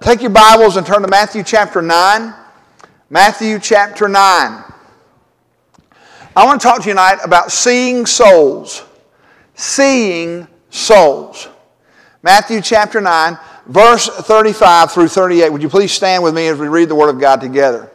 Take your Bibles and turn to Matthew chapter 9. Matthew chapter 9. I want to talk to you tonight about seeing souls. Seeing souls. Matthew chapter 9, verse 35 through 38. Would you please stand with me as we read the Word of God together?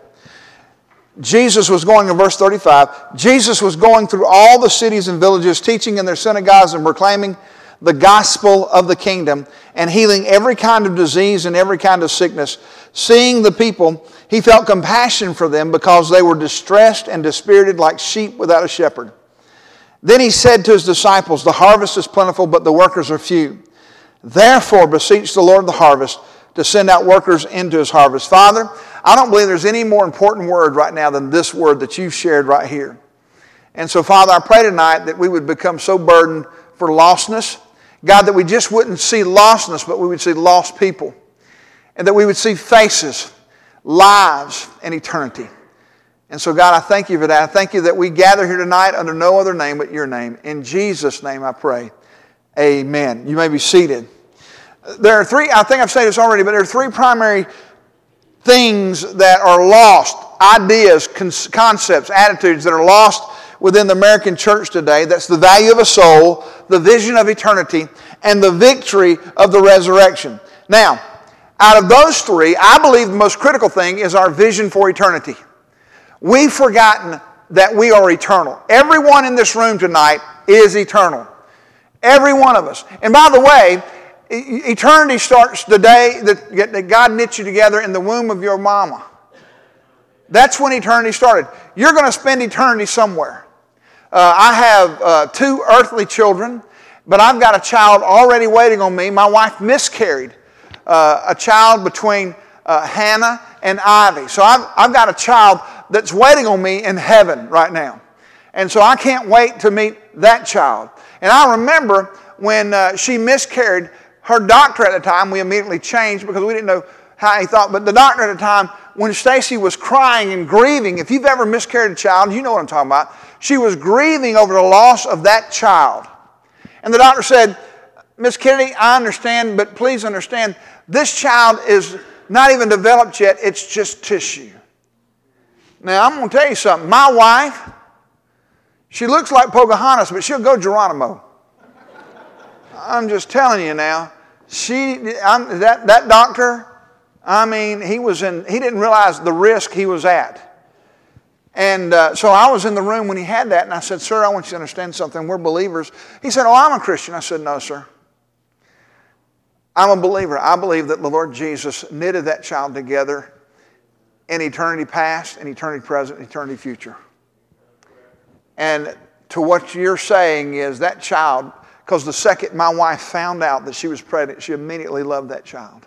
Jesus was going, in verse 35, Jesus was going through all the cities and villages, teaching in their synagogues and proclaiming the gospel of the kingdom and healing every kind of disease and every kind of sickness. Seeing the people, he felt compassion for them because they were distressed and dispirited like sheep without a shepherd. Then he said to his disciples, the harvest is plentiful, but the workers are few. Therefore, beseech the Lord of the harvest to send out workers into his harvest. Father, I don't believe there's any more important word right now than this word that you've shared right here. And so, Father, I pray tonight that we would become so burdened for lostness, God, that we just wouldn't see lostness, but we would see lost people. And that we would see faces, lives, and eternity. And so, God, I thank you for that. I thank you that we gather here tonight under no other name but your name. In Jesus' name I pray. Amen. You may be seated. There are three, I think I've said this already, but there are three primary things that are lost. Ideas, concepts, attitudes that are lost within the American church today. That's the value of a soul, the vision of eternity, and the victory of the resurrection. Now, out of those three, I believe the most critical thing is our vision for eternity. We've forgotten that we are eternal. Everyone in this room tonight is eternal. Every one of us. And by the way, eternity starts the day that God knit you together in the womb of your mama. That's when eternity started. You're going to spend eternity somewhere. I have two earthly children, but I've got a child already waiting on me. My wife miscarried a child between Hannah and Ivy. So I've got a child that's waiting on me in heaven right now. And so I can't wait to meet that child. And I remember when she miscarried, her doctor at the time, we immediately changed because we didn't know how he thought, but the doctor at the time, when Stacy was crying and grieving, if you've ever miscarried a child, you know what I'm talking about. She was grieving over the loss of that child. And the doctor said, Miss Kennedy, I understand, but please understand, this child is not even developed yet, it's just tissue. Now, I'm going to tell you something. My wife, she looks like Pocahontas, but she'll go Geronimo. I'm just telling you now. That doctor, I mean, he didn't realize the risk he was at. And so I was in the room when he had that, and I said, sir, I want you to understand something. We're believers. He said, oh, I'm a Christian. I said, no, sir. I'm a believer. I believe that the Lord Jesus knitted that child together in eternity past, and eternity present, and eternity future. And to what you're saying is that child, because the second my wife found out that she was pregnant, she immediately loved that child.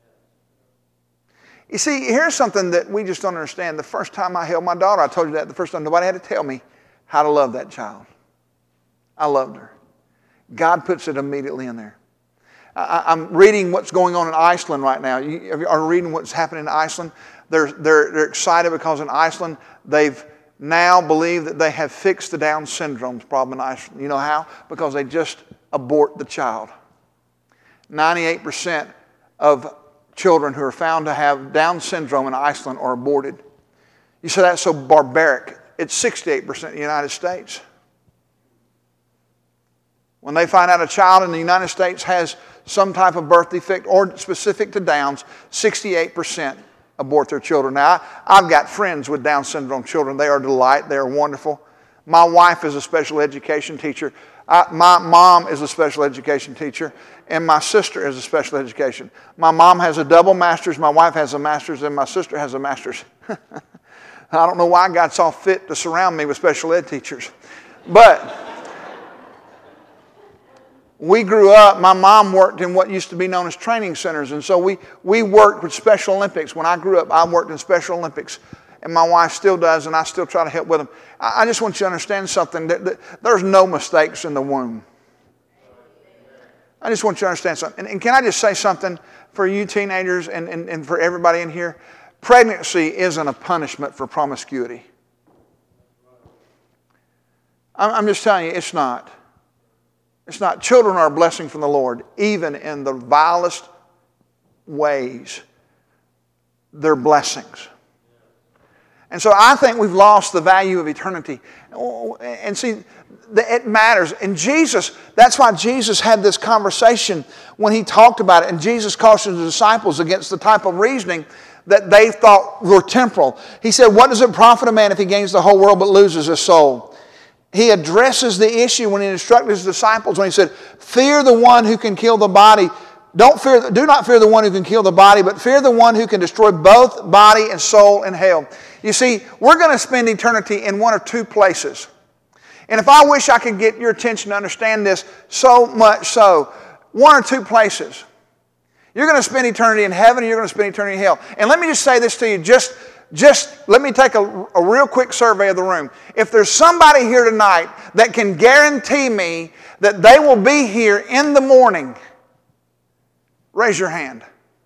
You see, here's something that we just don't understand. The first time I held my daughter, I told you that the first time, nobody had to tell me how to love that child. I loved her. God puts it immediately in there. I'm reading what's going on in Iceland right now. You are reading what's happening in Iceland. They're excited because in Iceland they've now believe that they have fixed the Down syndrome problem in Iceland. You know how? Because they just abort the child. 98% of children who are found to have Down syndrome in Iceland are aborted. You say that's so barbaric. It's 68% in the United States. When they find out a child in the United States has some type of birth defect or specific to Downs, 68% abort their children. Now, I've got friends with Down syndrome children. They are a delight. They are wonderful. My wife is a special education teacher. My mom is a special education teacher. And my sister is a special education. My mom has a double master's. My wife has a master's. And my sister has a master's. I don't know why God saw fit to surround me with special ed teachers. But we grew up, my mom worked in what used to be known as training centers, and so we worked with Special Olympics. When I grew up, I worked in Special Olympics, and my wife still does, and I still try to help with them. I just want you to understand something, that there's no mistakes in the womb. I just want you to understand something. And can I just say something for you teenagers and for everybody in here? Pregnancy isn't a punishment for promiscuity. I'm just telling you, it's not. It's not. Children are a blessing from the Lord, even in the vilest ways. their blessings. And so I think we've lost the value of eternity. And see, it matters. And Jesus, that's why Jesus had this conversation when he talked about it. And Jesus cautioned the disciples against the type of reasoning that they thought were temporal. He said, what does it profit a man if he gains the whole world but loses his soul? He addresses the issue when he instructed his disciples when he said, fear the one who can kill the body. Do not fear the one who can kill the body, but fear the one who can destroy both body and soul in hell. You see, we're going to spend eternity in one or two places. And if I wish I could get your attention to understand this so much so, one or two places. You're going to spend eternity in heaven and you're going to spend eternity in hell. And let me just say this to you, just let me take a real quick survey of the room. If there's somebody here tonight that can guarantee me that they will be here in the morning, raise your hand.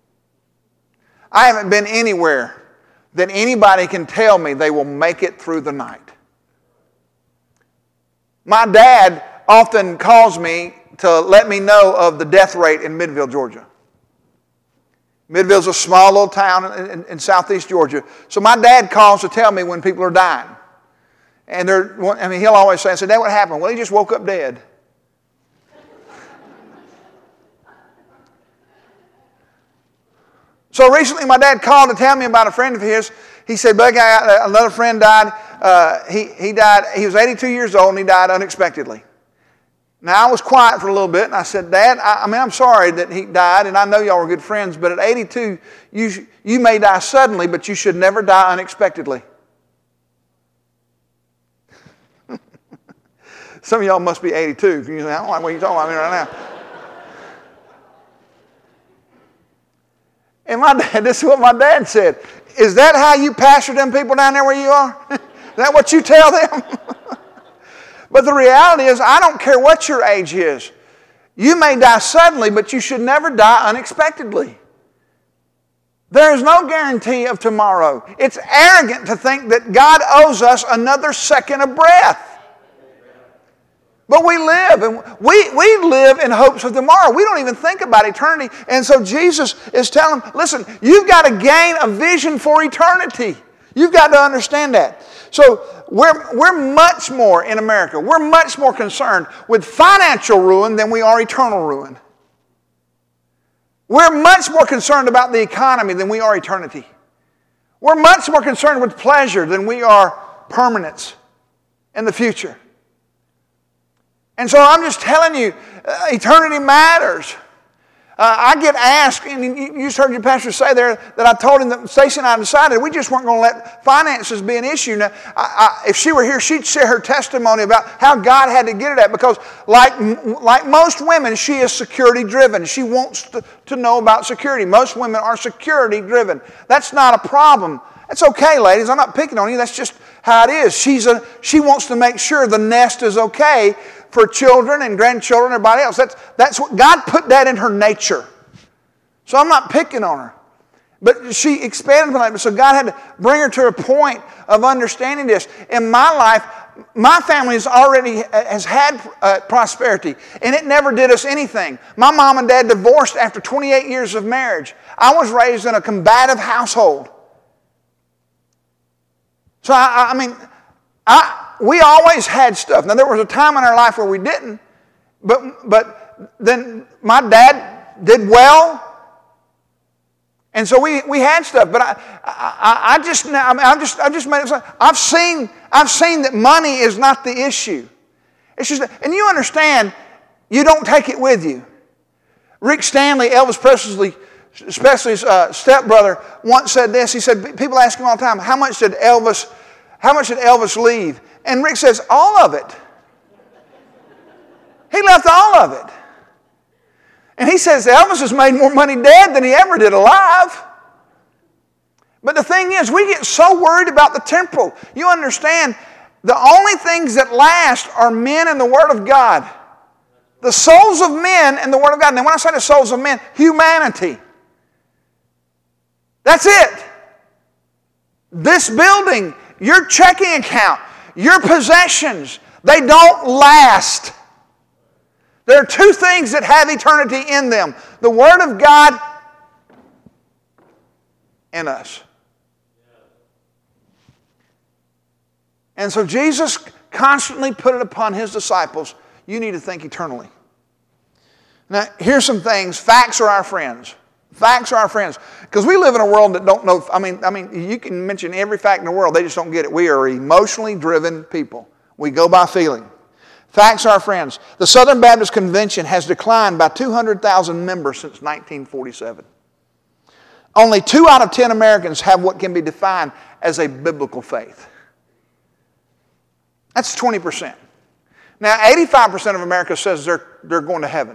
I haven't been anywhere that anybody can tell me they will make it through the night. My dad often calls me to let me know of the death rate in Midville, Georgia. Midville's a small little town in southeast Georgia. So my dad calls to tell me when people are dying. And he'll always say, I said, Dad, what happened? Well, he just woke up dead. So recently my dad called to tell me about a friend of his. He said, Bud, another friend died. He died. He was 82 years old and he died unexpectedly. Now I was quiet for a little bit and I said, Dad, I'm sorry that he died and I know y'all were good friends, but at 82, you may die suddenly, but you should never die unexpectedly. Some of y'all must be 82. You say, I don't like what you're talking about right now. And my dad, this is what my dad said. Is that how you pastor them people down there where you are? Is that what you tell them? But the reality is, I don't care what your age is. You may die suddenly, but you should never die unexpectedly. There is no guarantee of tomorrow. It's arrogant to think that God owes us another second of breath. But we live, and we live in hopes of tomorrow. We don't even think about eternity. And so Jesus is telling them, listen, you've got to gain a vision for eternity. You've got to understand that. So we're much more in America. We're much more concerned with financial ruin than we are eternal ruin. We're much more concerned about the economy than we are eternity. We're much more concerned with pleasure than we are permanence in the future. And so I'm just telling you, eternity matters. I get asked, and you just heard your pastor say there, that I told him that Stacy and I decided we just weren't going to let finances be an issue. Now, if she were here, she'd share her testimony about how God had to get her that, because like most women, she is security driven. She wants to know about security. Most women are security driven. That's not a problem. It's okay, ladies. I'm not picking on you. That's just how it is. She wants to make sure the nest is okay for children and grandchildren and everybody else. That's what God put that in her nature. So I'm not picking on her. But she expanded upon that. So God had to bring her to a point of understanding this. In my life, my family has had prosperity, and it never did us anything. My mom and dad divorced after 28 years of marriage. I was raised in a combative household. So we always had stuff. Now, there was a time in our life where we didn't, but then my dad did well, and so we had stuff. But I've just made it. I've seen that money is not the issue. It's just, and you understand, you don't take it with you. Rick Stanley, Elvis Presley's stepbrother, once said this. He said, people ask him all the time, how much did Elvis leave? And Rick says, all of it. He left all of it. And he says Elvis has made more money dead than he ever did alive. But the thing is, we get so worried about the temporal. You understand, the only things that last are men and the Word of God. The souls of men and the Word of God. And when I say the souls of men, humanity. That's it. This building, your checking account, your possessions, they don't last. There are two things that have eternity in them. The Word of God in us. And so Jesus constantly put it upon his disciples, you need to think eternally. Now, here's some things. Facts are our friends. Facts are our friends. Because we live in a world that don't know, I mean, you can mention every fact in the world, they just don't get it. We are emotionally driven people. We go by feeling. Facts are our friends. The Southern Baptist Convention has declined by 200,000 members since 1947. Only 2 out of 10 Americans have what can be defined as a biblical faith. That's 20%. Now, 85% of America says they're going to heaven.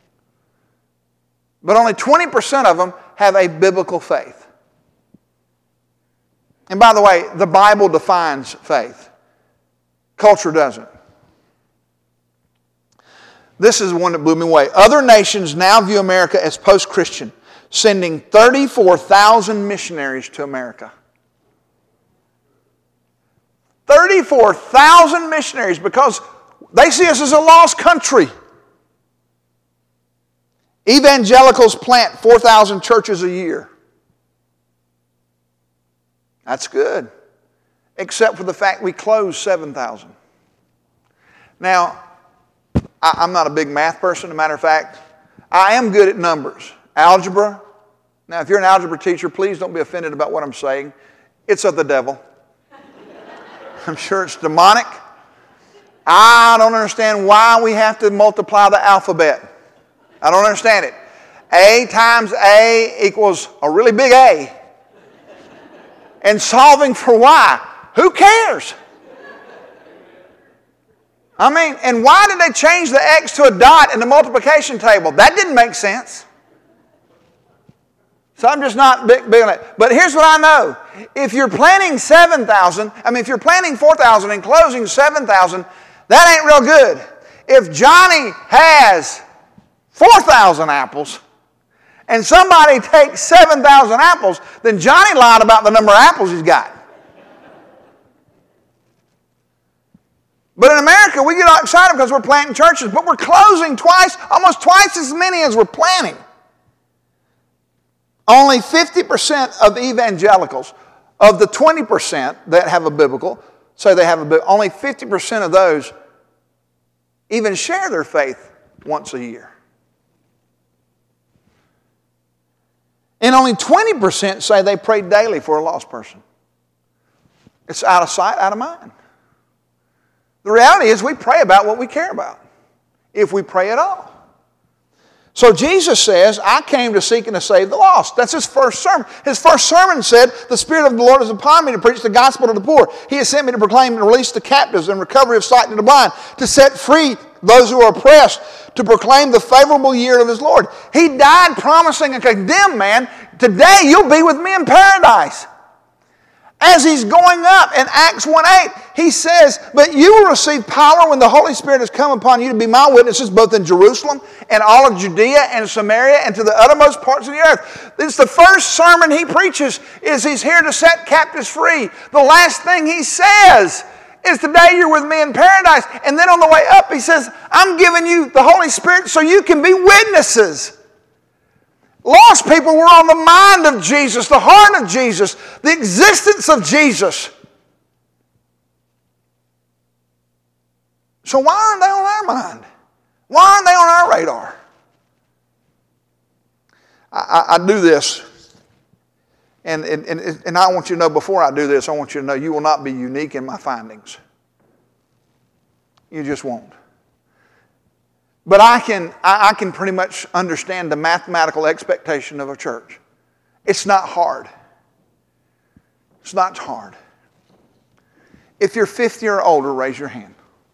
But only 20% of them have a biblical faith. And by the way, the Bible defines faith. Culture doesn't. This is one that blew me away. Other nations now view America as post-Christian, sending 34,000 missionaries to America. 34,000 missionaries because they see us as a lost country. Evangelicals plant 4,000 churches a year. That's good, except for the fact we close 7,000. Now, I'm not a big math person. As a matter of fact, I am good at numbers. Algebra. Now, if you're an algebra teacher, please don't be offended about what I'm saying. It's of the devil. I'm sure it's demonic. I don't understand why we have to multiply the alphabet. I don't understand it. A times A equals a really big A. And solving for Y. Who cares? I mean, and why did they change the X to a dot in the multiplication table? That didn't make sense. So I'm just not big on it. But here's what I know. If you're planting 7,000, if you're planting 4,000 and closing 7,000, that ain't real good. If Johnny has 4,000 apples and somebody takes 7,000 apples, then Johnny lied about the number of apples he's got. But in America, we get all excited because we're planting churches, but we're closing almost twice as many as we're planting. Only 50% of the evangelicals, of the 20% that have a biblical, say they have a biblical, only 50% of those even share their faith once a year. And only 20% say they pray daily for a lost person. It's out of sight, out of mind. The reality is we pray about what we care about, if we pray at all. So Jesus says, I came to seek and to save the lost. That's his first sermon. His first sermon said, the Spirit of the Lord is upon me to preach the gospel to the poor. He has sent me to proclaim and release the captives and recovery of sight to the blind, to set free those who are oppressed, to proclaim the favorable year of his Lord. He died promising a condemned man, today you'll be with me in paradise. As he's going up in Acts 1:8, he says, but you will receive power when the Holy Spirit has come upon you to be my witnesses both in Jerusalem and all of Judea and Samaria and to the uttermost parts of the earth. This is the first sermon he preaches, is he's here to set captives free. The last thing he says is today you're with me in paradise. And then on the way up he says, I'm giving you the Holy Spirit so you can be witnesses. Lost people were on the mind of Jesus, the heart of Jesus, the existence of Jesus. So why aren't they on our mind? Why aren't they on our radar? I do this, and I want you to know before I do this, I want you to know you will not be unique in my findings. You just won't. But I can pretty much understand the mathematical expectation of a church. It's not hard. It's not hard. If you're 50 or older, raise your hand.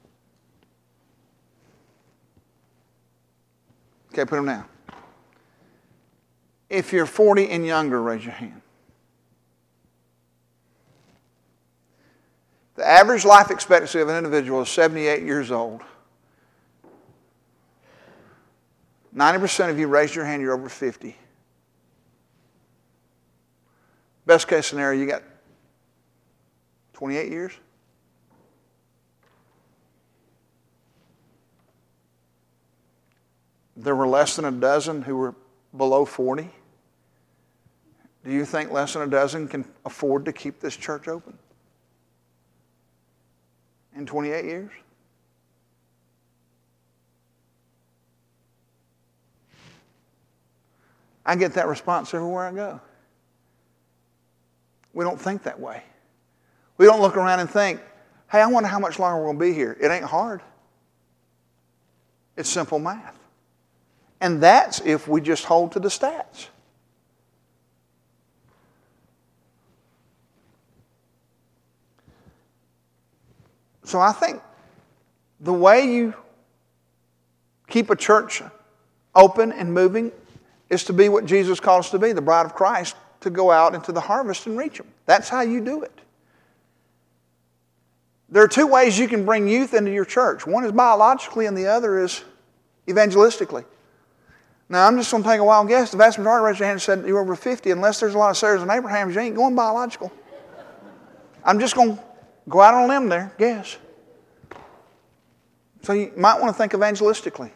Okay, put them down. If you're 40 and younger, raise your hand. The average life expectancy of an individual is 78 years old. 90% of you raised your hand, you're over 50. Best case scenario, you got 28 years? There were less than a dozen who were below 40. Do you think less than a dozen can afford to keep this church open in 28 years? I get that response everywhere I go. We don't think that way. We don't look around and think, hey, I wonder how much longer we're going to be here. It ain't hard. It's simple math. And that's if we just hold to the stats. So I think the way you keep a church open and moving is to be what Jesus called us to be, the bride of Christ, to go out into the harvest and reach them. That's how you do it. There are two ways you can bring youth into your church. One is biologically and the other is evangelistically. Now, I'm just going to take a wild guess. The vast majority raised their hand and said you're over 50. Unless there's a lot of Sarahs and Abrahams, you ain't going biological. I'm just going to go out on a limb there, guess. So you might want to think evangelistically.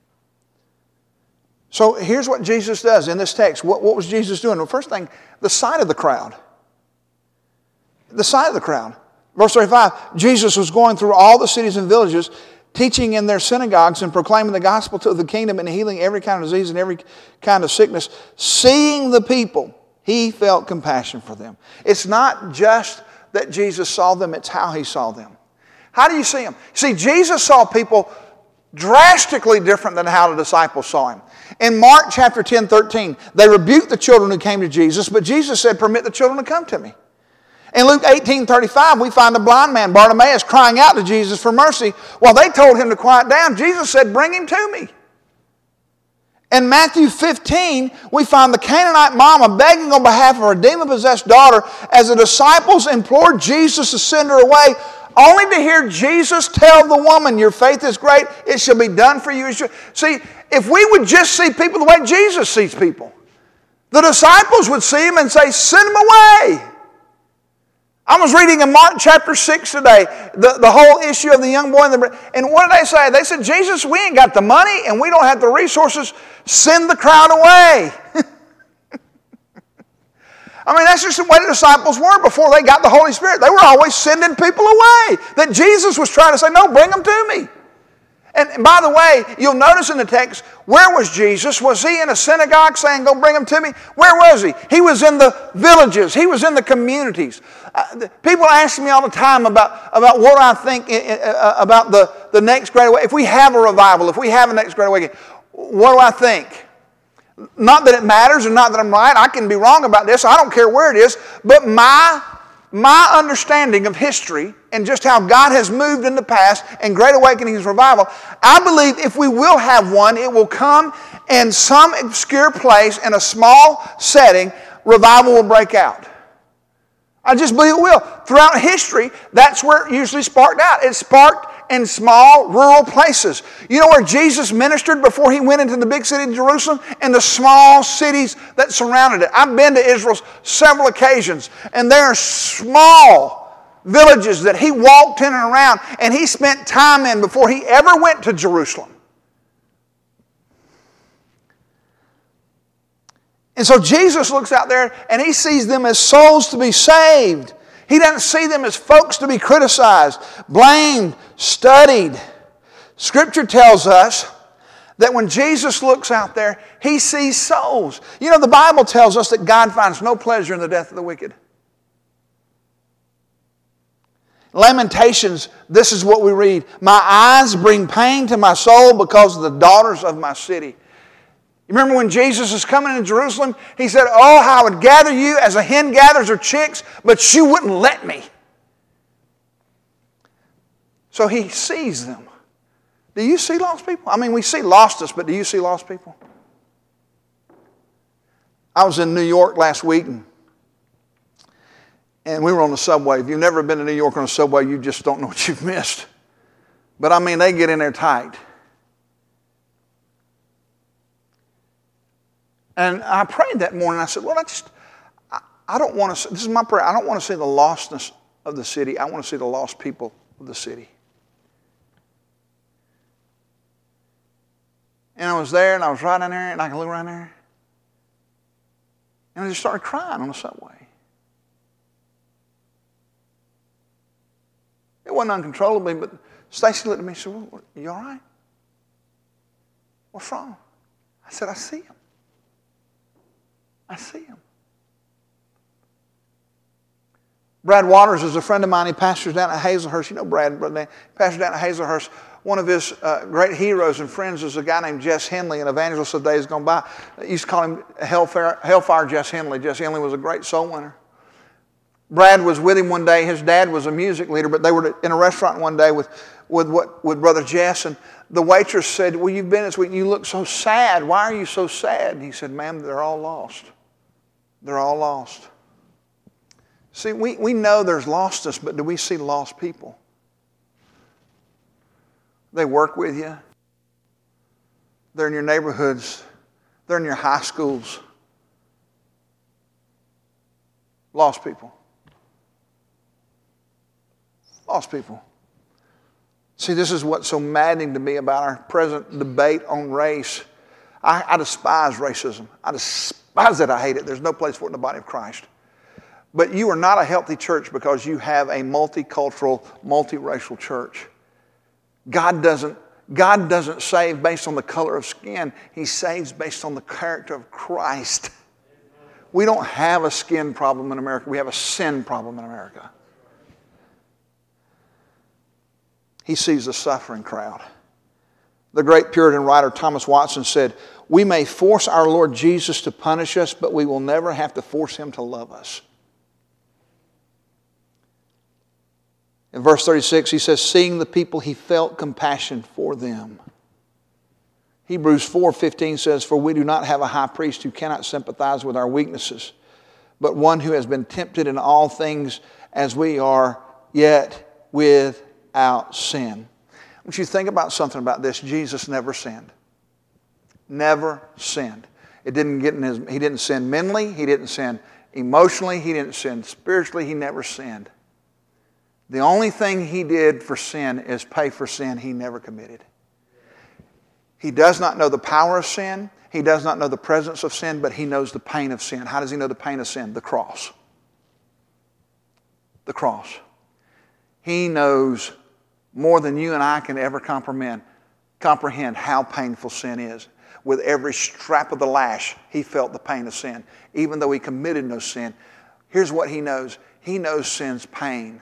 So here's what Jesus does in this text. What was Jesus doing? The first thing, the sight of the crowd. The sight of the crowd. Verse 35, Jesus was going through all the cities and villages, teaching in their synagogues and proclaiming the gospel to the kingdom and healing every kind of disease and every kind of sickness. Seeing the people, he felt compassion for them. It's not just that Jesus saw them, it's how he saw them. How do you see them? See, Jesus saw people drastically different than how the disciples saw him. In Mark chapter 10, 13, they rebuked the children who came to Jesus, but Jesus said, permit the children to come to me. In Luke 18:35, we find a blind man, Bartimaeus, crying out to Jesus for mercy. While they told him to quiet down, Jesus said, bring him to me. In Matthew 15, we find the Canaanite mama begging on behalf of her demon-possessed daughter as the disciples implored Jesus to send her away, only to hear Jesus tell the woman, your faith is great, it shall be done for you. See, if we would just see people the way Jesus sees people, the disciples would see him and say, send him away. I was reading in Mark chapter 6 today, the whole issue of the young boy. And what did they say? They said, Jesus, we ain't got the money and we don't have the resources. Send the crowd away. I mean, that's just the way the disciples were before they got the Holy Spirit. They were always sending people away. That Jesus was trying to say, no, bring them to me. And by the way, you'll notice in the text, where was Jesus? Was he in a synagogue saying, go bring them to me? Where was he? He was in the villages. He was in the communities. People ask me all the time about what I think about the next Great Awakening. If we have a revival, if we have a next Great Awakening, what do I think? Not that it matters and not that I'm right. I can be wrong about this. I don't care where it is. But my understanding of history and just how God has moved in the past and Great Awakenings revival, I believe if we will have one, it will come in some obscure place in a small setting, revival will break out. I just believe it will. Throughout history, that's where it usually sparked out. It sparked in small rural places. You know where Jesus ministered before he went into the big city of Jerusalem? In the small cities that surrounded it. I've been to Israel several occasions, and there are small villages that he walked in and around, and he spent time in before he ever went to Jerusalem. And so Jesus looks out there and he sees them as souls to be saved. He doesn't see them as folks to be criticized, blamed, studied. Scripture tells us that when Jesus looks out there, he sees souls. You know, the Bible tells us that God finds no pleasure in the death of the wicked. Lamentations, this is what we read. My eyes bring pain to my soul because of the daughters of my city. You remember when Jesus was coming into Jerusalem? He said, oh, how I would gather you as a hen gathers her chicks, but you wouldn't let me. So he sees them. Do you see lost people? I mean, we see lostness, but do you see lost people? I was in New York last week, and we were on the subway. If you've never been to New York on a subway, you just don't know what you've missed. But I mean, they get in there tight. And I prayed that morning. I said, Lord, I don't want to, this is my prayer, I don't want to see the lostness of the city. I want to see the lost people of the city. And I was there, and I was right in there, and I can look around there. And I just started crying on the subway. It wasn't uncontrollably, but Stacy looked at me and said, well, you all right? What's wrong? I said, I see him. I see him. Brad Waters is a friend of mine. He pastors down at Hazelhurst. You know Brad, Brother Dan. He pastors down at Hazelhurst. One of his great heroes and friends is a guy named Jess Henley, an evangelist of days gone by. They used to call him Hellfire Jess Henley. Jess Henley was a great soul winner. Brad was with him one day. His dad was a music leader, but they were in a restaurant one day with Brother Jess, and the waitress said, well, you've been this week, you look so sad. Why are you so sad? And he said, ma'am, they're all lost. They're all lost. See, we know there's lostness, but do we see lost people? They work with you. They're in your neighborhoods. They're in your high schools. Lost people. Lost people. See, this is what's so maddening to me about our present debate on race. I despise racism. I despise it. I hate it. There's no place for it in the body of Christ. But you are not a healthy church because you have a multicultural, multiracial church. God doesn't save based on the color of skin. He saves based on the character of Christ. We don't have a skin problem in America. We have a sin problem in America. He sees the suffering crowd. The great Puritan writer Thomas Watson said, we may force our Lord Jesus to punish us, but we will never have to force him to love us. In verse 36, he says, seeing the people, he felt compassion for them. Hebrews 4:15 says, for we do not have a high priest who cannot sympathize with our weaknesses, but one who has been tempted in all things as we are, yet without sin. I want you to think about something about this. Jesus never sinned. Never sinned. He didn't sin mentally. He didn't sin emotionally. He didn't sin spiritually. He never sinned. The only thing he did for sin is pay for sin he never committed. He does not know the power of sin. He does not know the presence of sin, but he knows the pain of sin. How does he know the pain of sin? The cross. The cross. He knows more than you and I can ever comprehend how painful sin is. With every strap of the lash, he felt the pain of sin. Even though he committed no sin, here's what he knows. He knows sin's pain.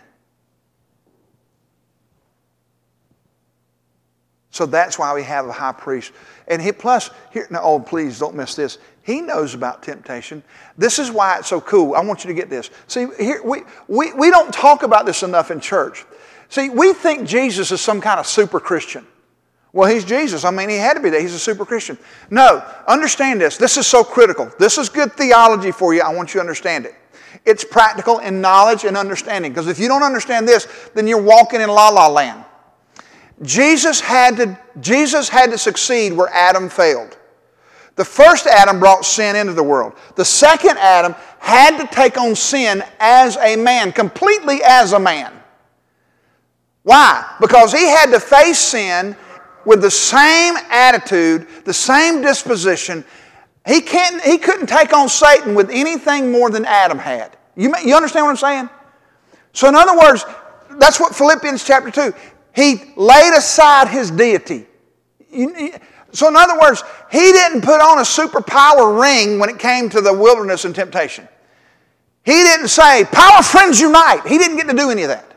So that's why we have a high priest. And please don't miss this. He knows about temptation. This is why it's so cool. I want you to get this. See, here we don't talk about this enough in church. See, we think Jesus is some kind of super Christian. Well, he's Jesus. I mean, he had to be that. He's a super Christian. No, understand this. This is so critical. This is good theology for you. I want you to understand it. It's practical in knowledge and understanding. Because if you don't understand this, then you're walking in la-la land. Jesus had to succeed where Adam failed. The first Adam brought sin into the world. The second Adam had to take on sin as a man, completely as a man. Why? Because he had to face sin with the same attitude, the same disposition. He couldn't take on Satan with anything more than Adam had. You understand what I'm saying? So in other words, that's what Philippians chapter 2. He laid aside his deity. So in other words, he didn't put on a superpower ring when it came to the wilderness and temptation. He didn't say, power friends unite. He didn't get to do any of that.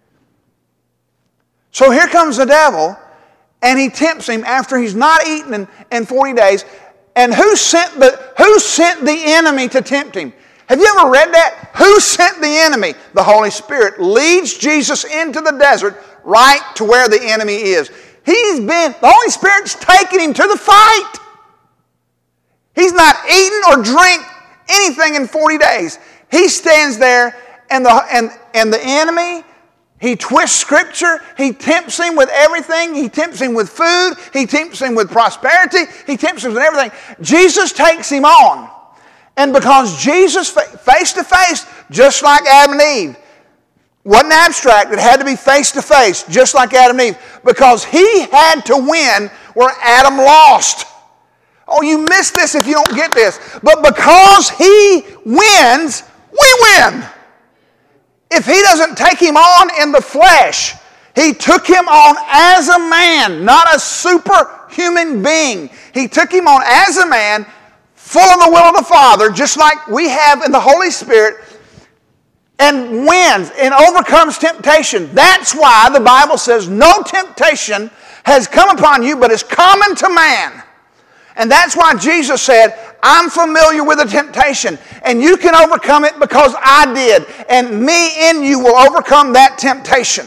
So here comes the devil, and he tempts him after he's not eaten in 40 days. And who sent the enemy to tempt him? Have you ever read that? Who sent the enemy? The Holy Spirit leads Jesus into the desert right to where the enemy is. The Holy Spirit's taking him to the fight. He's not eaten or drink anything in 40 days. He stands there and the enemy, he twists Scripture. He tempts him with everything. He tempts him with food. He tempts him with prosperity. He tempts him with everything. Jesus takes him on. And because Jesus, face to face, just like Adam and Eve, wasn't abstract, it had to be face to face, just like Adam and Eve, because he had to win where Adam lost. Oh, you miss this if you don't get this. But because He wins, we win. If He doesn't take Him on in the flesh, He took Him on as a man, not a superhuman being. He took Him on as a man, full of the will of the Father, just like we have in the Holy Spirit, and wins and overcomes temptation. That's why the Bible says no temptation has come upon you, but is common to man. And that's why Jesus said, I'm familiar with the temptation, and you can overcome it because I did, and me in you will overcome that temptation.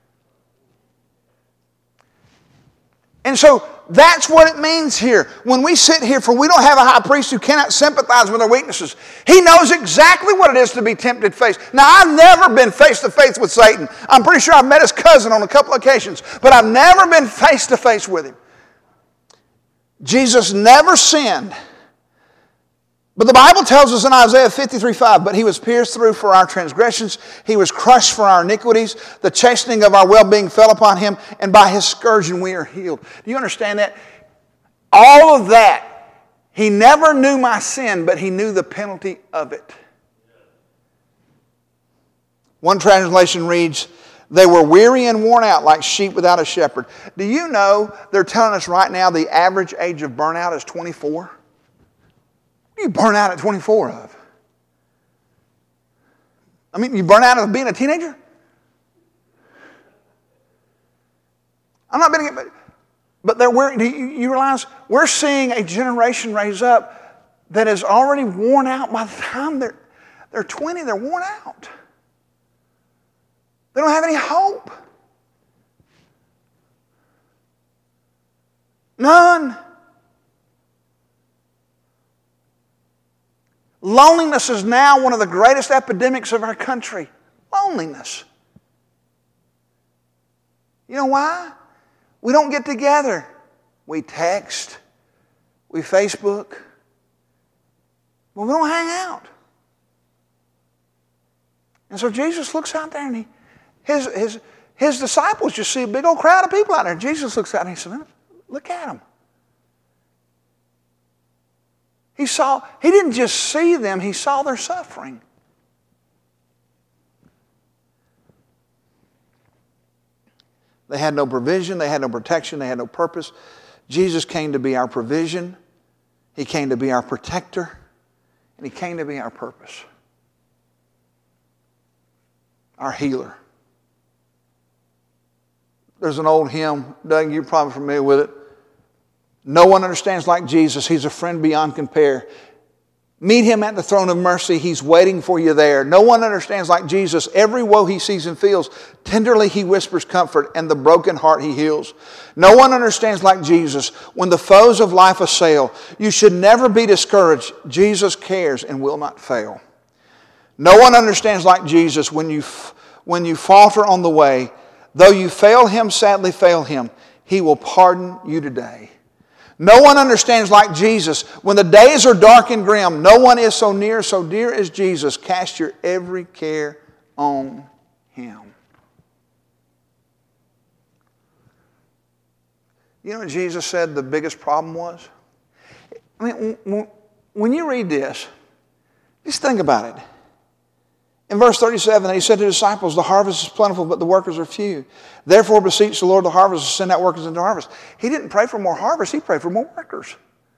And so that's what it means here. When we sit here, for we don't have a high priest who cannot sympathize with our weaknesses. He knows exactly what it is to be tempted face. Now, I've never been face to face with Satan. I'm pretty sure I've met his cousin on a couple of occasions, but I've never been face to face with him. Jesus never sinned. But the Bible tells us in Isaiah 53:5, but He was pierced through for our transgressions, He was crushed for our iniquities, the chastening of our well-being fell upon Him, and by His scourging we are healed. Do you understand that? All of that, He never knew my sin, but He knew the penalty of it. One translation reads, they were weary and worn out like sheep without a shepherd. Do you know they're telling us right now the average age of burnout is 24? What do you burn out at 24 of? I mean, you burn out of being a teenager? I'm not being, but do you realize we're seeing a generation raise up that is already worn out by the time they're 20, they're worn out. They don't have any hope. None. Loneliness is now one of the greatest epidemics of our country. Loneliness. You know why? We don't get together. We text. We Facebook. But we don't hang out. And so Jesus looks out there and his disciples just see a big old crowd of people out there. Jesus looks out and he said, look at them. He didn't just see them, he saw their suffering. They had no provision, they had no protection, they had no purpose. Jesus came to be our provision, He came to be our protector, and He came to be our purpose. Our healer. There's an old hymn, Doug, you're probably familiar with it. No one understands like Jesus. He's a friend beyond compare. Meet Him at the throne of mercy. He's waiting for you there. No one understands like Jesus. Every woe He sees and feels, tenderly He whispers comfort, and the broken heart He heals. No one understands like Jesus. When the foes of life assail, you should never be discouraged. Jesus cares and will not fail. No one understands like Jesus when you falter on the way. Though you fail Him, sadly fail Him, He will pardon you today. No one understands like Jesus when the days are dark and grim. No one is so near, so dear as Jesus. Cast your every care on Him. You know what Jesus said the biggest problem was? I mean, when you read this, just think about it. In verse 37, He said to the disciples, the harvest is plentiful, but the workers are few. Therefore beseech the Lord of the harvest to send out workers into the harvest. He didn't pray for more harvest, He prayed for more workers.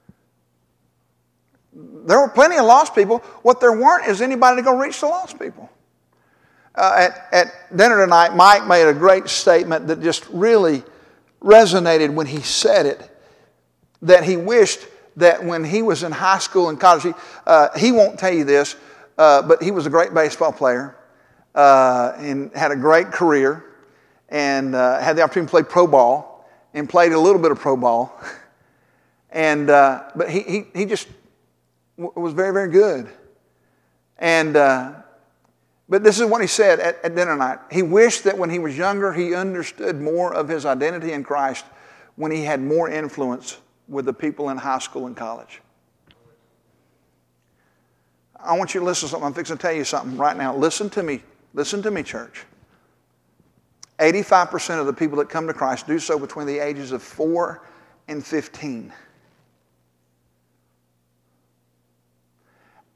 There were plenty of lost people. What there weren't is anybody to go reach the lost people. At dinner tonight, Mike made a great statement that just really resonated when he said it, that he wished that when he was in high school and college, he won't tell you this, but he was a great baseball player and had a great career and had the opportunity to play pro ball and played a little bit of pro ball. But he just was very, very good. But this is what he said at dinner night. He wished that when he was younger, he understood more of his identity in Christ when he had more influence with the people in high school and college. I want you to listen to something. I'm fixing to tell you something right now. Listen to me. Listen to me, church. 85% of the people that come to Christ do so between the ages of 4 and 15.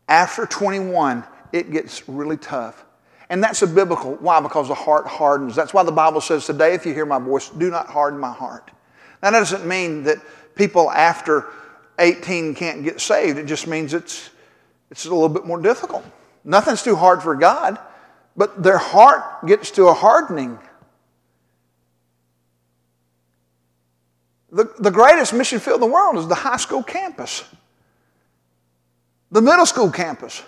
After 21, it gets really tough. And that's a biblical. Why? Because the heart hardens. That's why the Bible says, today if you hear my voice, do not harden my heart. That doesn't mean that people after 18 can't get saved. It just means it's a little bit more difficult. Nothing's too hard for God, but their heart gets to a hardening. The greatest mission field in the world is the high school campus, the middle school campus.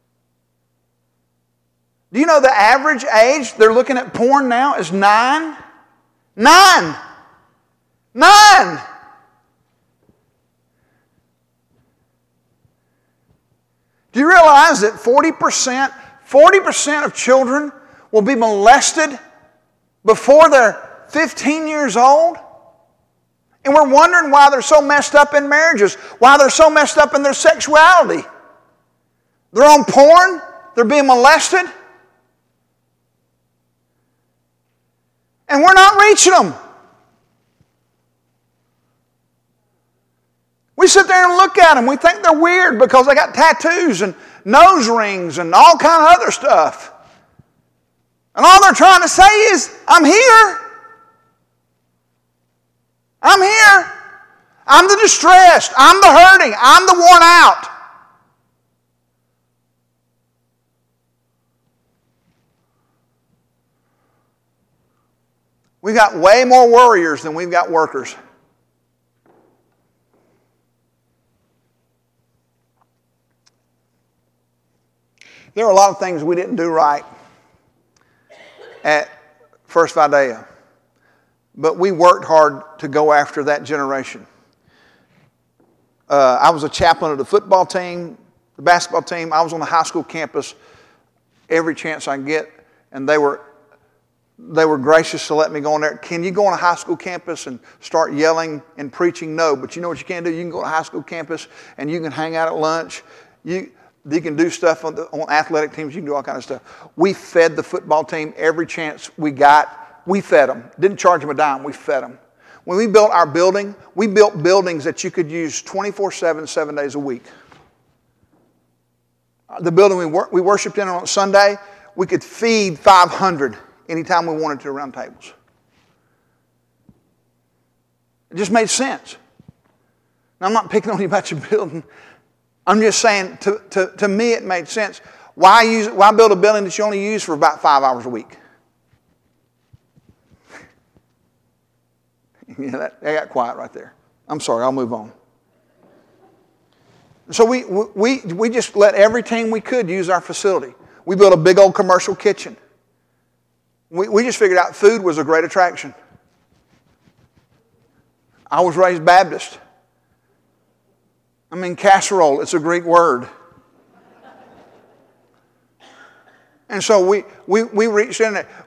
Do you know the average age they're looking at porn now is 9? 9! 9! Do you realize that 40% of children will be molested before they're 15 years old? And we're wondering why they're so messed up in marriages, why they're so messed up in their sexuality. They're on porn, they're being molested, and we're not reaching them. We sit there and look at them. We think they're weird because they got tattoos and nose rings and all kind of other stuff. And all they're trying to say is, I'm here. I'm here. I'm the distressed. I'm the hurting. I'm the worn out. We've got way more worriers than we've got workers. There are a lot of things we didn't do right at First Vidalia, but we worked hard to go after that generation. I was a chaplain of the football team, the basketball team. I was on the high school campus every chance I get, and they were gracious to let me go on there. Can you go on a high school campus and start yelling and preaching? No, but you know what you can do? You can go to a high school campus and you can hang out at lunch. You can do stuff on athletic teams. You can do all kinds of stuff. We fed the football team every chance we got. We fed them. Didn't charge them a dime. We fed them. When we built our building, we built buildings that you could use 24/7, 7 days a week. The building we worshiped in on Sunday, we could feed 500 anytime we wanted to around tables. It just made sense. Now, I'm not picking on you about your building. I'm just saying, to me, it made sense. Why build a building that you only use for about 5 hours a week? Yeah, that got quiet right there. I'm sorry, I'll move on. So we just let every team we could use our facility. We built a big old commercial kitchen. We just figured out food was a great attraction. I was raised Baptist. I mean, casserole, it's a Greek word. And so we reached in there.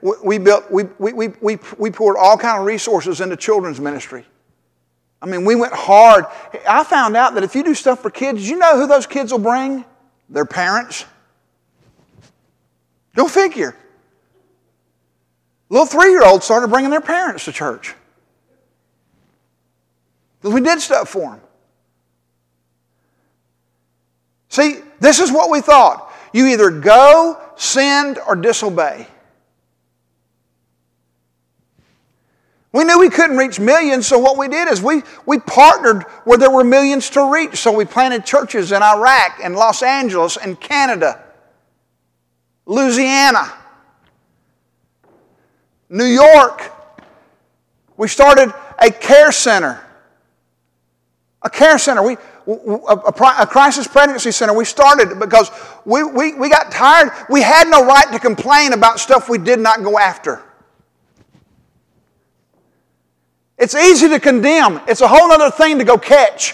We poured all kind of resources into children's ministry. I mean, we went hard. I found out that if you do stuff for kids, you know who those kids will bring? Their parents. Go figure. Little 3-year-olds started bringing their parents to church. Because we did stuff for them. See, this is what we thought. You either go, send, or disobey. We knew we couldn't reach millions, so what we did is we partnered where there were millions to reach. So we planted churches in Iraq and Los Angeles and Canada, Louisiana, New York. We started a care center. A care center. A crisis pregnancy center. We started it because we got tired. We had no right to complain about stuff we did not go after. It's easy to condemn. It's a whole other thing to go catch.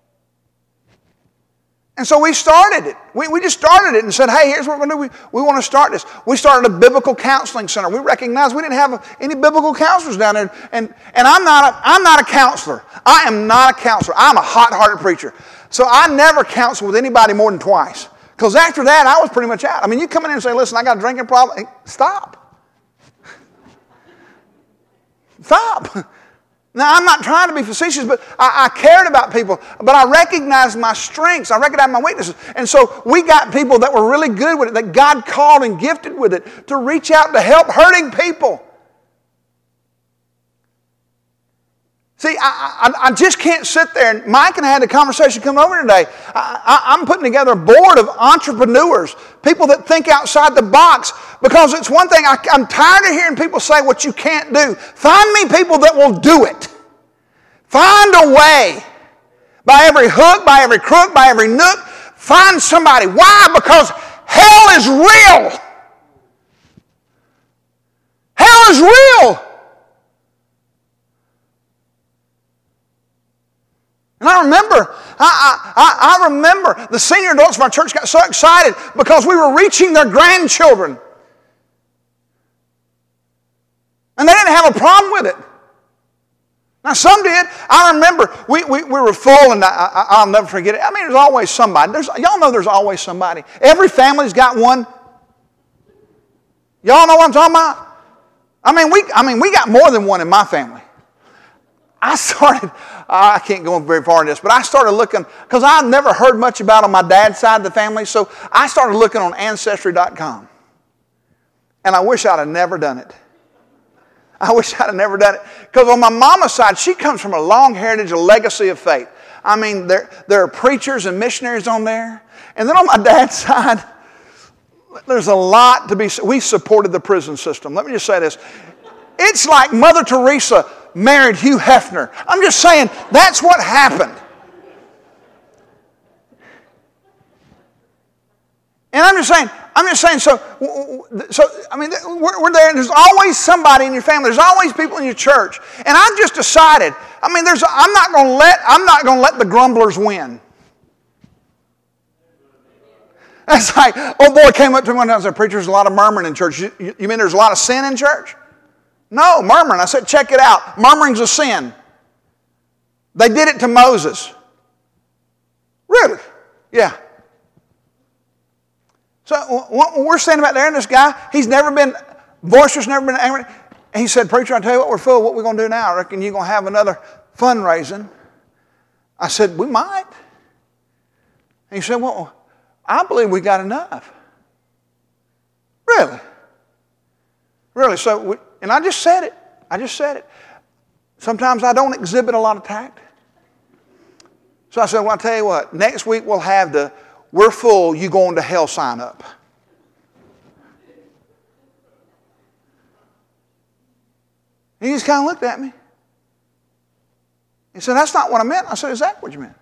And so we started it. We just started it and said, hey, here's what we're going to do. We want to start this. We started a biblical counseling center. We recognized we didn't have any biblical counselors down there. And I'm not a counselor. I am not a counselor. I'm a hot-hearted preacher. So I never counsel with anybody more than twice. Because after that, I was pretty much out. I mean, you come in here and say, listen, I got a drinking problem. Hey, stop. Stop. Now, I'm not trying to be facetious, but I cared about people. But I recognized my strengths. I recognized my weaknesses. And so we got people that were really good with it, that God called and gifted with it, to reach out to help hurting people. See, I just can't sit there. And Mike and I had a conversation coming over today. I'm putting together a board of entrepreneurs, people that think outside the box, because it's one thing, I'm tired of hearing people say what you can't do. Find me people that will do it. Find a way. By every hook, by every crook, by every nook, find somebody. Why? Because hell is real. Hell is real. And I remember the senior adults of our church got so excited because we were reaching their grandchildren. And they didn't have a problem with it. Now some did. I remember we were full, and I'll never forget it. I mean, there's always somebody. Y'all know there's always somebody. Every family's got one. Y'all know what I'm talking about? I mean, we got more than one in my family. I can't go very far in this, but I started looking, because I've never heard much about on my dad's side of the family, so I started looking on Ancestry.com. And I wish I'd have never done it. I wish I'd have never done it. Because on my mama's side, she comes from a long heritage, a legacy of faith. I mean, there are preachers and missionaries on there. And then on my dad's side, there's a lot to be. We supported the prison system. Let me just say this. It's like Mother Teresa married Hugh Hefner. I'm just saying, that's what happened. And I'm just saying, so I mean, we're there, and there's always somebody in your family. There's always people in your church. And I've just decided, I mean, I'm not going to let the grumblers win. That's like, old boy came up to me one time and said, "Preacher, there's a lot of murmuring in church." You mean there's a lot of sin in church? No, murmuring. I said, check it out. Murmuring's a sin. They did it to Moses. Really? Yeah. So we're standing back there, and this guy, he's never been boisterous, never been angry. And he said, "Preacher, I tell you what, we're full. What we're going to do now? I reckon you're going to have another fundraising." I said, "We might." And he said, "Well, I believe we got enough." Really? Really? So, and I just said it. Sometimes I don't exhibit a lot of tact. So I said, "Well, I'll tell you what, next week we'll have the 'We're full, you going to hell' sign up." And he just kind of looked at me. He said, "That's not what I meant." I said, "Is that what you meant?"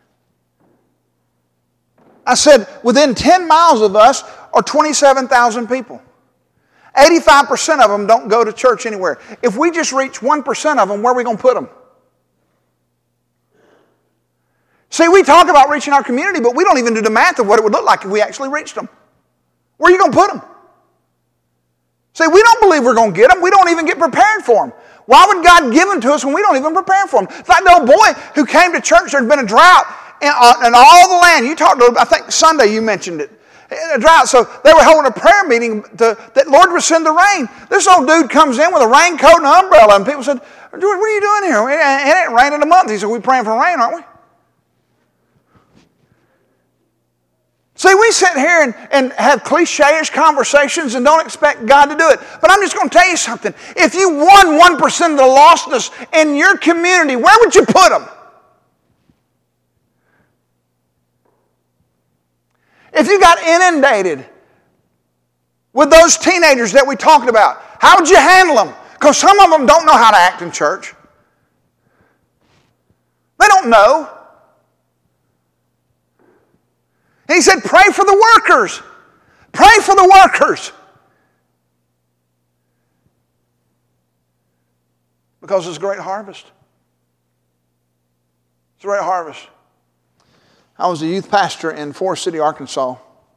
I said, "Within 10 miles of us are 27,000 people. 85% of them don't go to church anywhere. If we just reach 1% of them, where are we going to put them?" See, we talk about reaching our community, but we don't even do the math of what it would look like if we actually reached them. Where are you going to put them? See, we don't believe we're going to get them. We don't even get prepared for them. Why would God give them to us when we don't even prepare for them? It's like the old boy who came to church. There had been a drought in all the land. You talked to, I think Sunday you mentioned it. A drought. So they were holding a prayer meeting that Lord would send the rain. This old dude comes in with a raincoat and an umbrella, and people said, "What are you doing here? It ain't rained in a month." He said, "We're praying for rain, aren't we?" See, we sit here and have cliche-ish conversations and don't expect God to do it. But I'm just going to tell you something. If you won 1% of the lostness in your community, where would you put them? If you got inundated with those teenagers that we talked about, how would you handle them? Because some of them don't know how to act in church. They don't know. And he said, "Pray for the workers. Pray for the workers." Because it's a great harvest. It's a great harvest. I was a youth pastor in Forest City, Arkansas.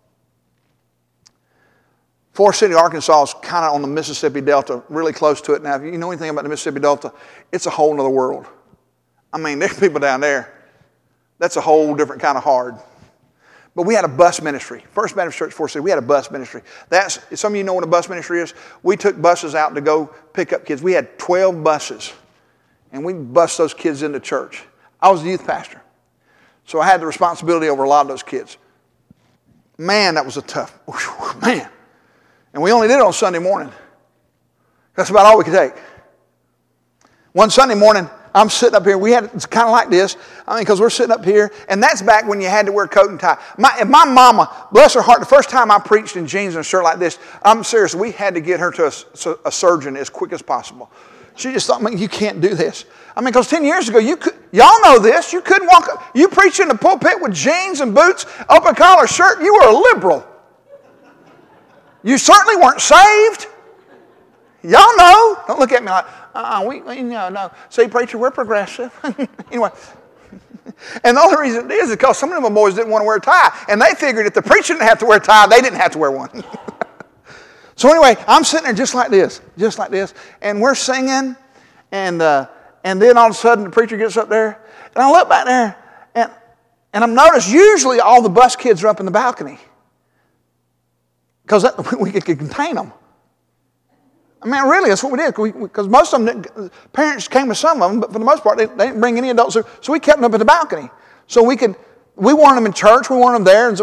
Forest City, Arkansas is kind of on the Mississippi Delta, really close to it. Now, if you know anything about the Mississippi Delta, it's a whole other world. I mean, there's people down there. That's a whole different kind of hard. But we had a bus ministry. First Baptist Church, Forest City, we had a bus ministry. Some of you know what a bus ministry is. We took buses out to go pick up kids. We had 12 buses. and we bust those kids into church. I was the youth pastor, so I had the responsibility over a lot of those kids. Man, that was a tough, man. And we only did it on Sunday morning. That's about all we could take. One Sunday morning, I'm sitting up here. It's kind of like this. Because we're sitting up here, and that's back when you had to wear coat and tie. My mama, bless her heart, the first time I preached in jeans and a shirt like this, I'm serious, we had to get her to a surgeon as quick as possible. She just thought, man, you can't do this. Because 10 years ago, y'all know this, you couldn't walk, you preach in the pulpit with jeans and boots, open collar shirt, you were a liberal. You certainly weren't saved. Y'all know. Don't look at me like, no. See, preacher, we're progressive. Anyway. And the only reason it is because some of them boys didn't want to wear a tie. And they figured if the preacher didn't have to wear a tie, they didn't have to wear one. So anyway, I'm sitting there just like this. And we're singing. And then all of a sudden the preacher gets up there. And I look back there. And I'm noticed usually all the bus kids are up in the balcony. Because we could contain them. Really, that's what we did. Because most of them, parents came with some of them, but for the most part, they didn't bring any adults. So we kept them up at the balcony. So we wanted them in church, we wanted them there,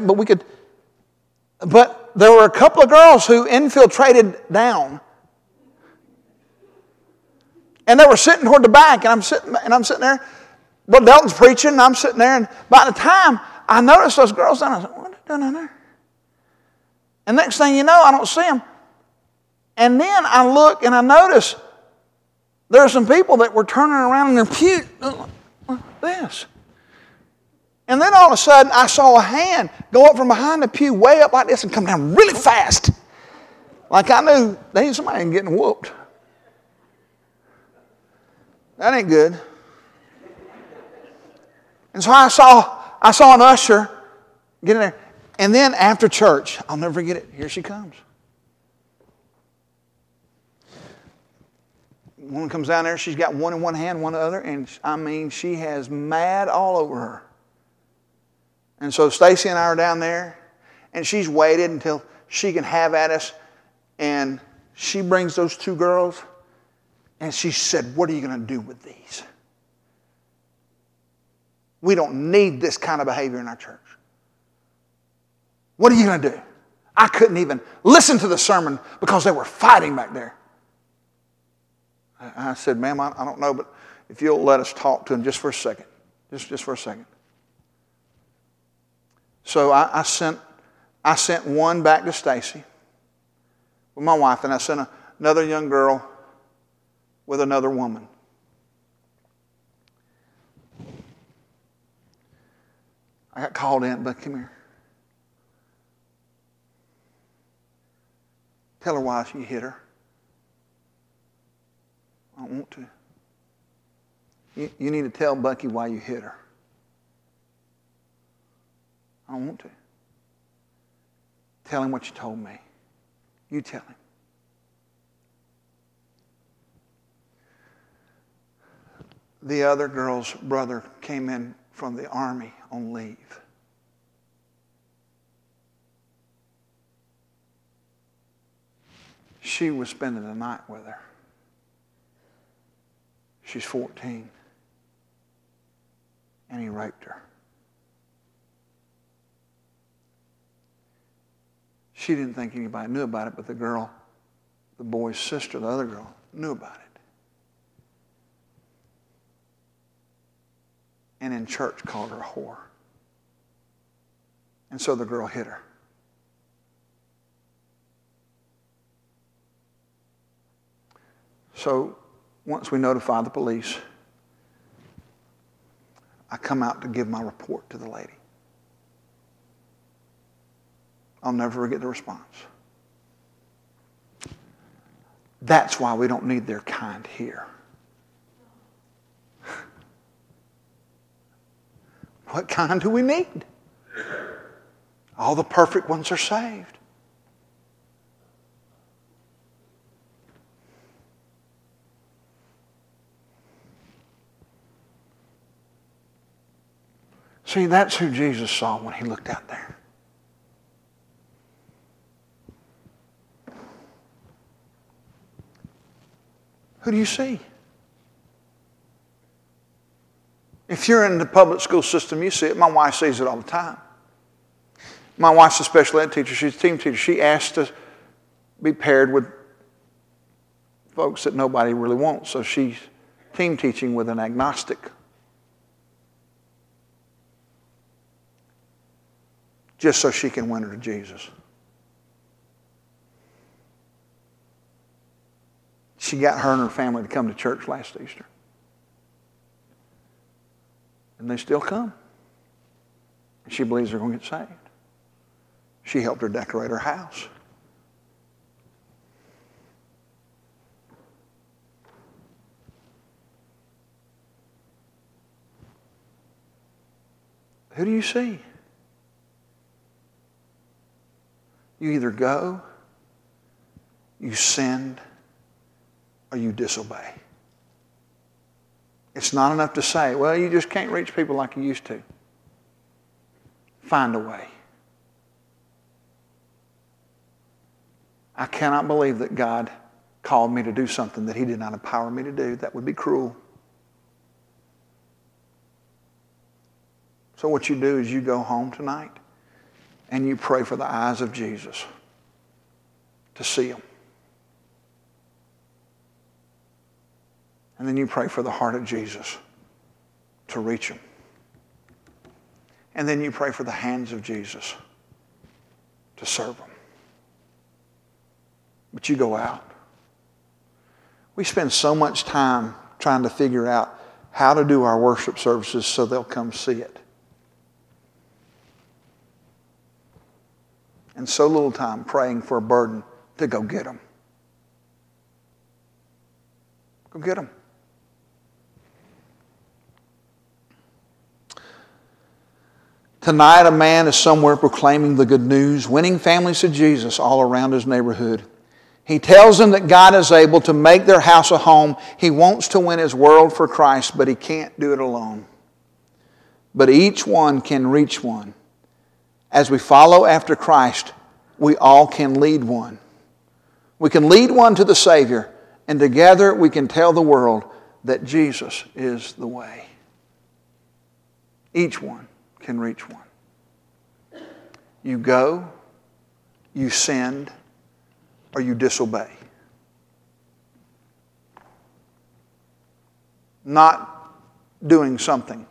but there were a couple of girls who infiltrated down. And they were sitting toward the back, and I'm sitting there. Brother Dalton's preaching, and I'm sitting there, and by the time I noticed those girls down, I said, what are they doing down there? And next thing you know, I don't see them. And then I look and I notice there are some people that were turning around in their pew like this. And then all of a sudden I saw a hand go up from behind the pew way up like this and come down really fast. Like I knew they ain't somebody getting whooped. That ain't good. And so I saw an usher get in there. And then after church, I'll never forget it, here she comes. Woman comes down there, she's got one in one hand, one in the other, and she has mad all over her. And so Stacy and I are down there, and she's waited until she can have at us, and she brings those two girls, and she said, what are you going to do with these? We don't need this kind of behavior in our church. What are you going to do? I couldn't even listen to the sermon because they were fighting back there. I said, ma'am, I don't know, but if you'll let us talk to him just for a second. Just for a second. So I sent one back to Stacy with my wife, and I sent another young girl with another woman. I got called in, but come here. Tell her why you hit her. I don't want to. You need to tell Bucky why you hit her. I don't want to. Tell him what you told me. You tell him. The other girl's brother came in from the army on leave. She was spending the night with her. She's 14. And he raped her. She didn't think anybody knew about it, but the boy's sister, the other girl, knew about it. And in church called her a whore. And so the girl hit her. So once we notify the police, I come out to give my report to the lady. I'll never forget the response. That's why we don't need their kind here. What kind do we need? All the perfect ones are saved. See, that's who Jesus saw when he looked out there. Who do you see? If you're in the public school system, you see it. My wife sees it all the time. My wife's a special ed teacher. She's a team teacher. She asked to be paired with folks that nobody really wants. So she's team teaching with an agnostic. Just so she can win her to Jesus. She got her and her family to come to church last Easter. And they still come. She believes they're going to get saved. She helped her decorate her house. Who do you see? You either go, you send, or you disobey. It's not enough to say, well, you just can't reach people like you used to. Find a way. I cannot believe that God called me to do something that He did not empower me to do. That would be cruel. So what you do is you go home tonight and you pray for the eyes of Jesus to see Him. And then you pray for the heart of Jesus to reach Him. And then you pray for the hands of Jesus to serve Him. But you go out. We spend so much time trying to figure out how to do our worship services so they'll come see it. And so little time praying for a burden to go get them. Go get them. Tonight, a man is somewhere proclaiming the good news, winning families to Jesus all around his neighborhood. He tells them that God is able to make their house a home. He wants to win his world for Christ, but he can't do it alone. But each one can reach one. As we follow after Christ, we all can lead one. We can lead one to the Savior, and together we can tell the world that Jesus is the way. Each one can reach one. You go, you send, or you disobey. Not doing something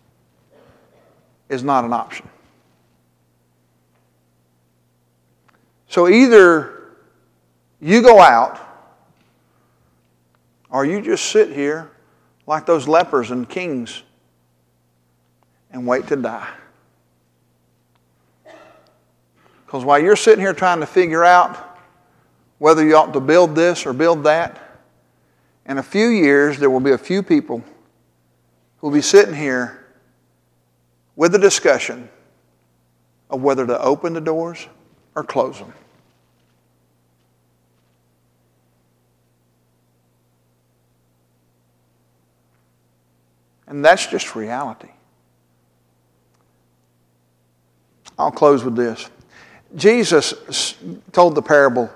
is not an option. So either you go out or you just sit here like those lepers and kings and wait to die. Because while you're sitting here trying to figure out whether you ought to build this or build that, in a few years there will be a few people who will be sitting here with a discussion of whether to open the doors or close them. And that's just reality. I'll close with this. Jesus told the parable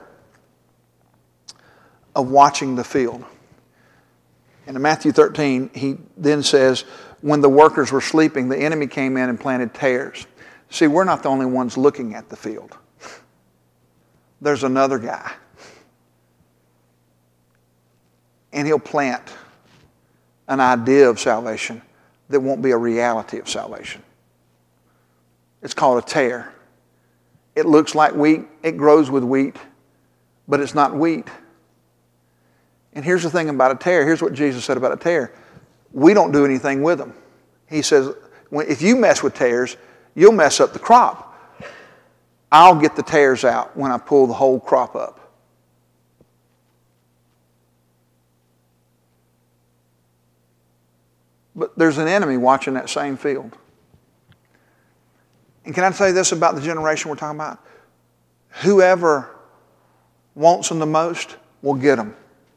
of watching the field. And in Matthew 13, he then says, when the workers were sleeping, the enemy came in and planted tares. See, we're not the only ones looking at the field. There's another guy. And he'll plant an idea of salvation that won't be a reality of salvation. It's called a tare. It looks like wheat. It grows with wheat, but it's not wheat. And here's the thing about a tare. Here's what Jesus said about a tare. We don't do anything with them. He says, if you mess with tares, you'll mess up the crop. I'll get the tares out when I pull the whole crop up. But there's an enemy watching that same field. And can I say this about the generation we're talking about? Whoever wants them the most will get them.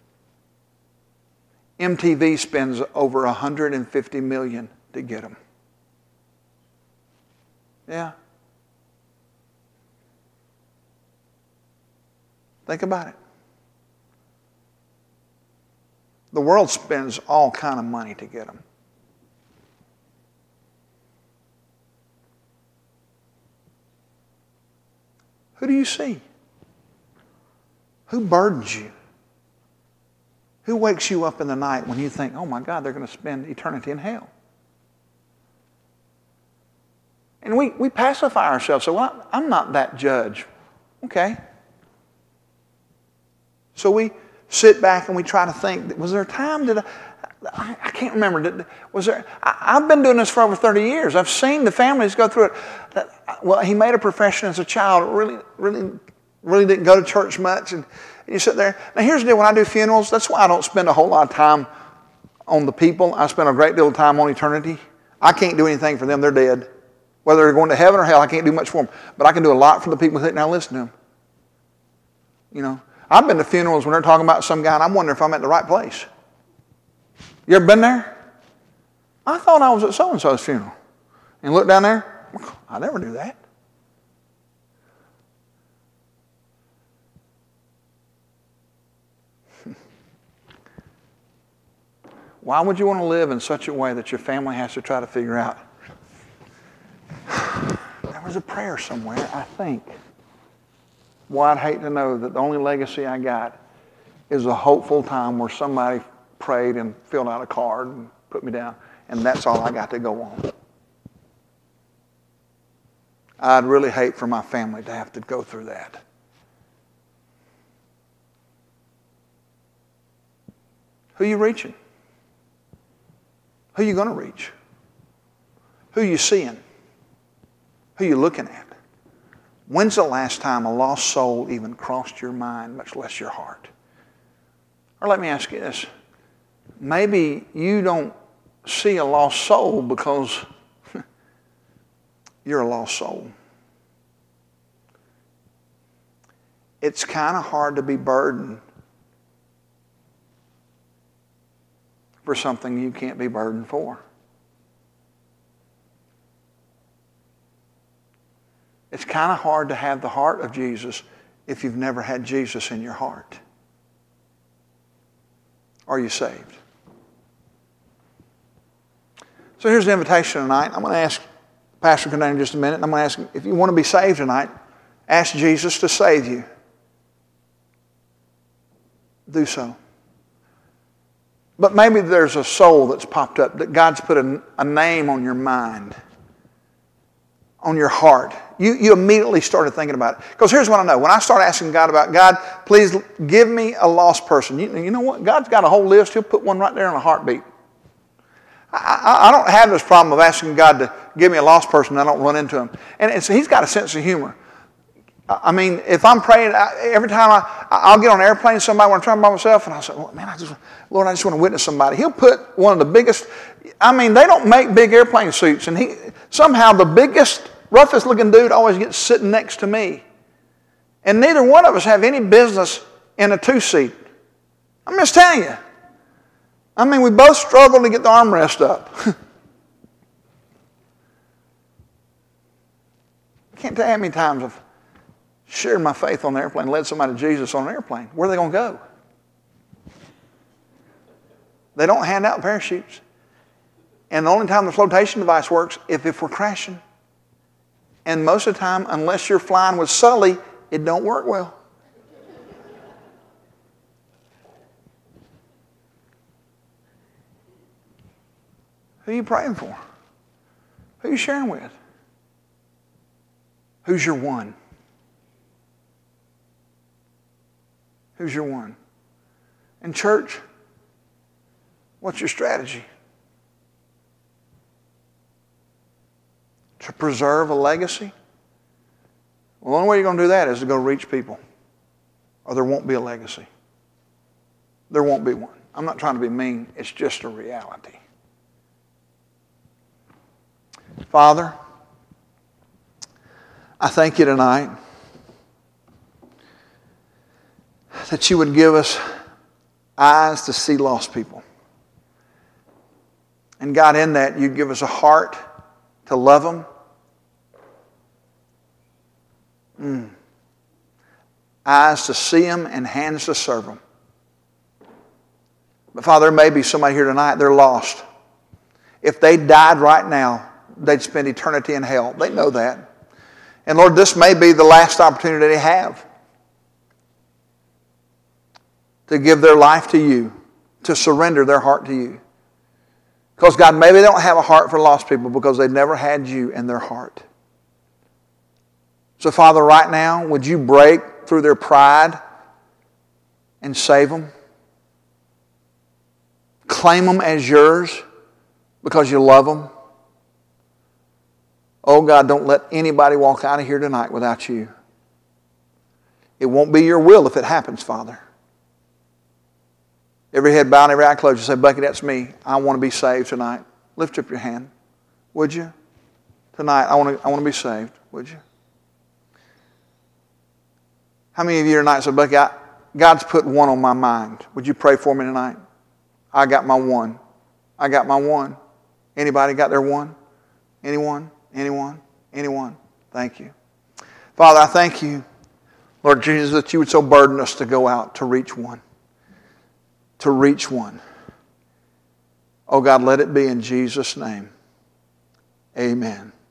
MTV spends over $150 million to get them. Yeah. Think about it. The world spends all kind of money to get them. Who do you see? Who burdens you? Who wakes you up in the night when you think, oh my God, they're going to spend eternity in hell? And we pacify ourselves. So, well, I'm not that judge. Okay. So we sit back and we try to think, was there a time that I can't remember. I've been doing this for over 30 years. I've seen the families go through it. Well, he made a profession as a child, really didn't go to church much. And you sit there. Now, here's the deal. When I do funerals, that's why I don't spend a whole lot of time on the people. I spend a great deal of time on eternity. I can't do anything for them. They're dead. Whether they're going to heaven or hell, I can't do much for them. But I can do a lot for the people sitting there listening to them. You know, I've been to funerals when they're talking about some guy, and I'm wondering if I'm at the right place. You ever been there? I thought I was at so-and-so's funeral. And look down there, I never do that. Why would you want to live in such a way that your family has to try to figure out? There was a prayer somewhere, I think. Well, I'd hate to know that the only legacy I got is a hopeful time where somebody prayed and filled out a card and put me down, and that's all I got to go on. I'd really hate for my family to have to go through that. Who are you reaching? Who are you going to reach? Who are you seeing? Who are you looking at? When's the last time a lost soul even crossed your mind, much less your heart? Or let me ask you this. Maybe you don't see a lost soul because you're a lost soul. It's kind of hard to be burdened for something you can't be burdened for. It's kind of hard to have the heart of Jesus if you've never had Jesus in your heart. Are you saved? So here's the invitation tonight. I'm going to ask Pastor come down in just a minute. And I'm going to ask him, if you want to be saved tonight, ask Jesus to save you. Do so. But maybe there's a soul that's popped up, that God's put a name on your mind, on your heart. You immediately started thinking about it. Because here's what I know. When I start asking God about, God, please give me a lost person. You know what? God's got a whole list. He'll put one right there in a heartbeat. I don't have this problem of asking God to give me a lost person and I don't run into him. And so he's got a sense of humor. I mean, if I'm praying, every time I'll get on an airplane, somebody when I'm trying by myself, and I'll say, Lord, I just want to witness somebody. He'll put one of the biggest, they don't make big airplane suits, and somehow the biggest, roughest looking dude always gets sitting next to me. And neither one of us have any business in a two-seat. I'm just telling you. We both struggle to get the armrest up. Can't tell you how many times I've shared my faith on the airplane, led somebody to Jesus on an airplane. Where are they going to go? They don't hand out parachutes. And the only time the flotation device works is if we're crashing. And most of the time, unless you're flying with Sully, it don't work well. Who are you praying for? Who are you sharing with? Who's your one? Who's your one? And church, what's your strategy? To preserve a legacy? Well, the only way you're going to do that is to go reach people. Or there won't be a legacy. There won't be one. I'm not trying to be mean. It's just a reality. Father, I thank you tonight that you would give us eyes to see lost people. And God, in that, you'd give us a heart to love them. Eyes to see them and hands to serve them. But Father, there may be somebody here tonight, they're lost. If they died right now, they'd spend eternity in hell. They know that. And Lord, this may be the last opportunity they have to give their life to you, to surrender their heart to you. Because God, maybe they don't have a heart for lost people because they've never had you in their heart. So Father, right now, would you break through their pride and save them? Claim them as yours because you love them. Oh God, don't let anybody walk out of here tonight without you. It won't be your will if it happens, Father. Every head bowed, every eye closed. You say, Bucky, that's me. I want to be saved tonight. Lift up your hand. Would you? Tonight, I want to be saved. Would you? How many of you tonight said, Bucky, God's put one on my mind. Would you pray for me tonight? I got my one. I got my one. Anybody got their one? Anyone? Anyone? Anyone? Thank you. Father, I thank you, Lord Jesus, that you would so burden us to go out to reach one. To reach one. Oh God, let it be in Jesus' name. Amen.